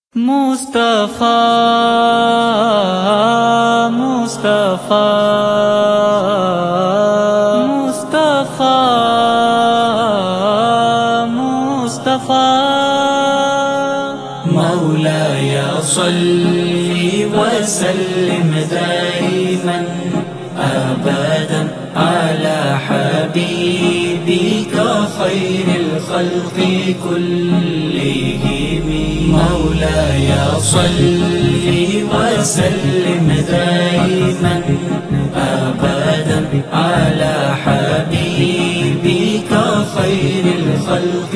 مصطفیٰ مصطفیٰ مصطفیٰ مصطفیٰ مولاي صل وسلم دائما أبدا على حبيبك خير الخلق كلهم مولاي صل وسلم دائما أبدا على حبيبك خير الخلق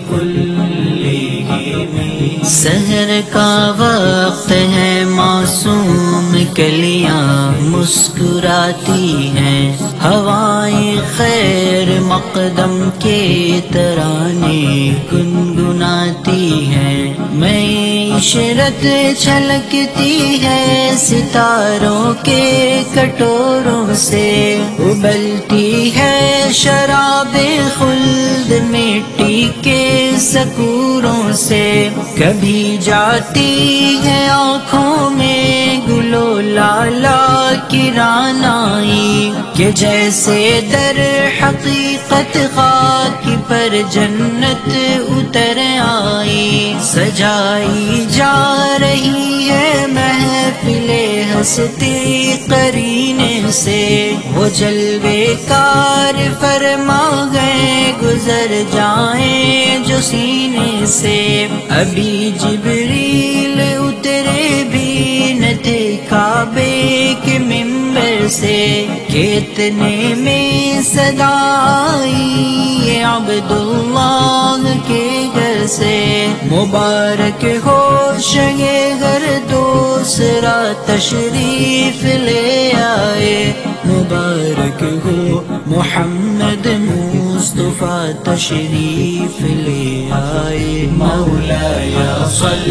كلهم سحر کا وقت ہے معصوم کلیاں مسکراتی ہیں ہوائیں خیر مقدم کے ترانے گنگناتی ہیں معیشرت چھلکتی ہے ستاروں کے کٹوروں سے ابلتی ہے شراب خلد مٹی کے سکوروں سے کبھی جاتی ہے آنکھوں میں گلو لالا کی رانائی کہ جیسے در حقیقت خاک پر جنت اتر آئی سجائی جا رہی ہے محفل ہستی قرینے سے وہ جلوے کار فرما گئے گزر جائیں جو سینے سے ابھی جبریل اترے بھی نہ تھے کعبے کے ممبر سے کتنے میں صدا آئی عبداللہ کے گھر سے مبارک ہو شگے گھر دوسرا تشریف لے آئے مبارک ہو محمد مصطفیٰ تشریف لے آئے مولاي صل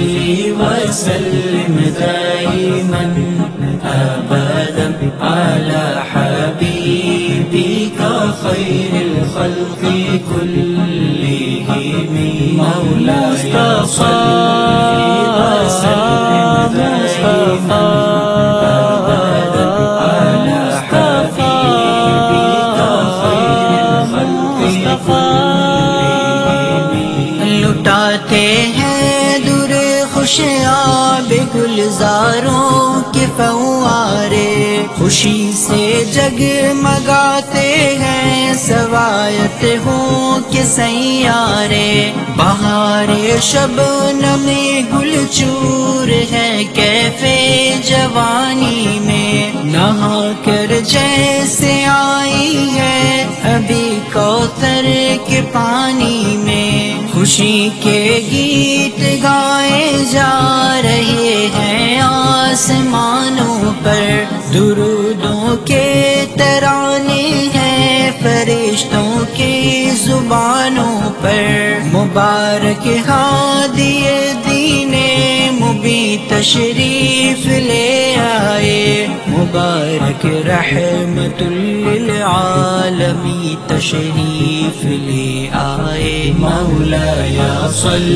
وسلم دائما أبدا على حبيبك خير الخلق كلهم مولاي صل وسلم دائما أبدا على حبيبك خير الخلق كلهم لٹاتے ہیں در خوشیاب گلزاروں کے فوارے خوشی سے جگمگاتے ہیں سوایت ہوں کے سیارے بہار شبنم گل چور ہے کیفے جوانی میں نہا کر جیسے آئی ہے ابھی کوثر کے پانی میں خوشی کے گیت گائے جا رہے ہیں آسمانوں پر درودوں کے ترانے ہیں فرشتوں کی زبانوں پر مبارک ہادی دین مبین تشریف لے آئے مبارک رحمت للعالمین تشریف لے آئے مولاي صل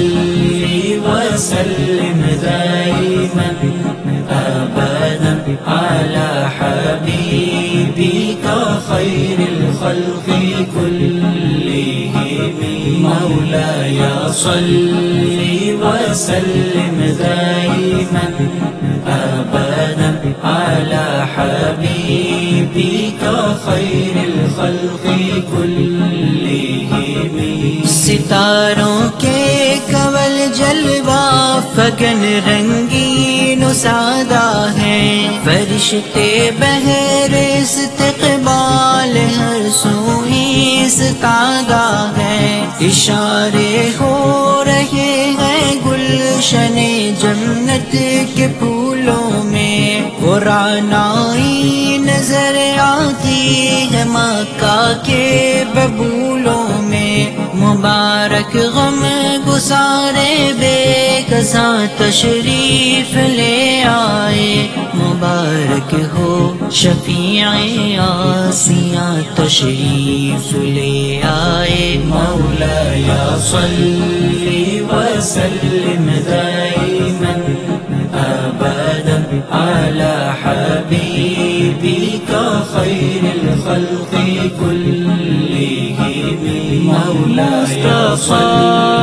وسلم دائما أبدا على حبيبك خير الخلق كلهم مولاي صل وسلم دائما أبدا على حبيبك خير الخلق كلهم ستاروں کے کول جلوہ فگن رنگین و سادہ ہیں فرشتے بہر استقبال ہر سوئی استادہ ہیں اشارے ہو رہے ہیں گلشن جنت کے پھولوں میں وہ رعنائی نظر آتی ہے مکہ کے ببولوں میں مبارک غم گسارے بے کساں تشریف لے آئے مبارک ہو شفیع آسیاں تشریف لے آئے مولاي صل وسلم دائما خير الخلق كلهم مولاي صل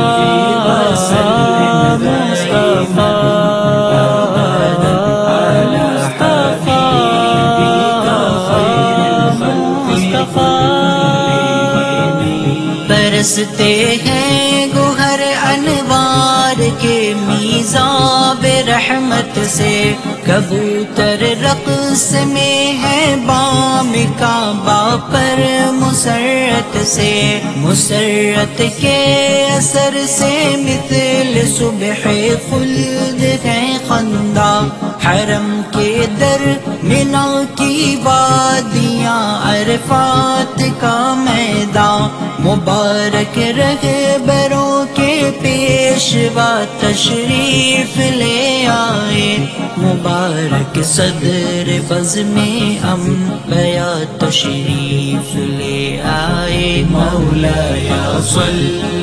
وسلم دائما أبدا على حبيبك خير الخلق كلهم برستے ہیں گوہر انوار کے میزاب رحمت سے کبوتر رقص میں ہے بام کعبہ پر مسرت سے مسرت کے اثر سے مثل صبح خلد ہے خندہ حرم کے در منا کی وادیاں عرفات کا میدان مبارک رہبروں کے پیشوا تشریف لے آئے مبارک صدر بزم انبیاء تشریف لے آئے مولاي صل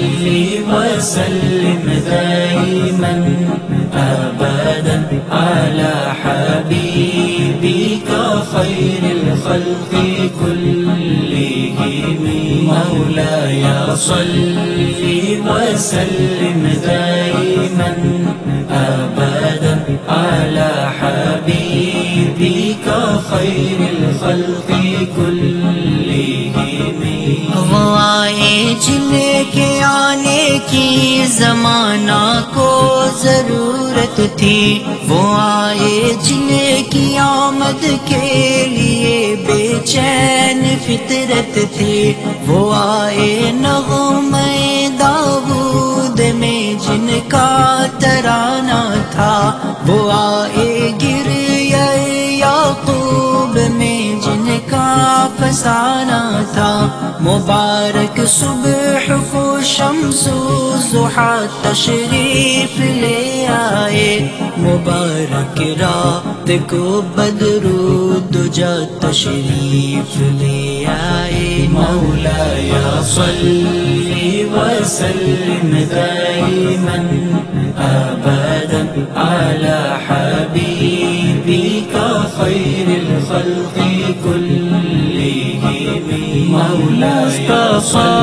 وسلم دائما أبدا على حبيبك خير الخلق كلهم مولاي صل وسلم دائما أبدا على حبيبك خير الخلق كلهم وہ آئے جن کے آنے کی زمانہ کو ضرورت تھی وہ آئے جن کی آمد کے لیے بے چین فطرت تھی وہ آئے نغمہ داؤد میں جن کا ترانہ تھا وہ آئے گریہ یعقوب میں جن کا فسانہ تھا مبارک صبح کو شمس و ضحیٰ تشریف لے آئے مبارک رات کو بدر و دجا تشریف لے آئے مولاي صل وسلم دائما أبدا على حبيبك خير الخلق كلهم مولاي صل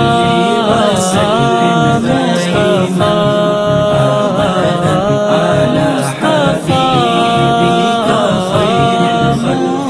وسلم دائما أبدا على حبيبك خير الخلق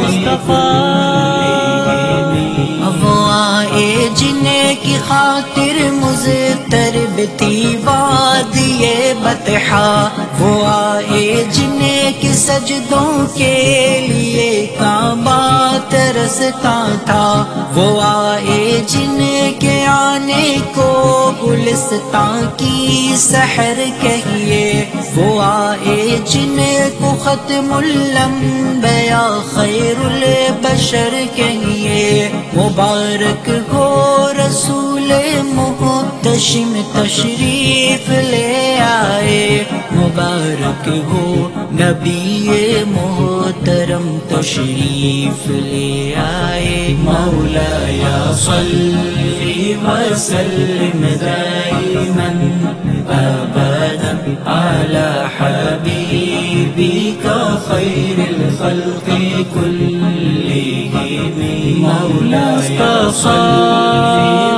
كلهم وہ آئے جن کی خاطر مضطرب تھی وادی بطحا وہ آئے جن کے سجدوں کے لیے کعبہ ترستا تھا وہ آئے جن کے آنے کو گلستان کی سحر کہیے وہ آئے جن کو ختم الانبیاء خیر البشر کہیے مبارک ہو رسول محتشم تشریف لے آئے مبارک ہو نبی محترم تشریف لے آئے مولاي صل وسلم دائما أبدا على حبيبك خير الخلق كلهم مولاي صل